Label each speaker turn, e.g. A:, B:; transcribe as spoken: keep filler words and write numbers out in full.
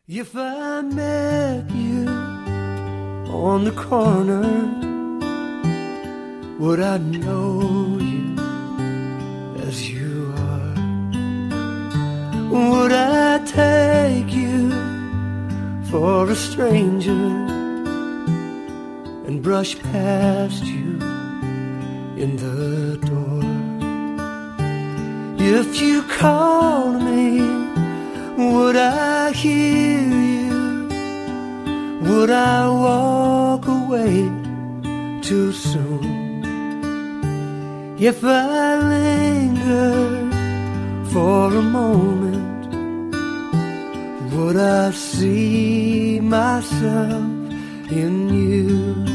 A: If I met you on the corner, would I know you as you are? Would I take you for a stranger and brush past you in the door? If you called me, would I hear you? Would I walk away too soon? If I lingered for a moment, would I see myself in you?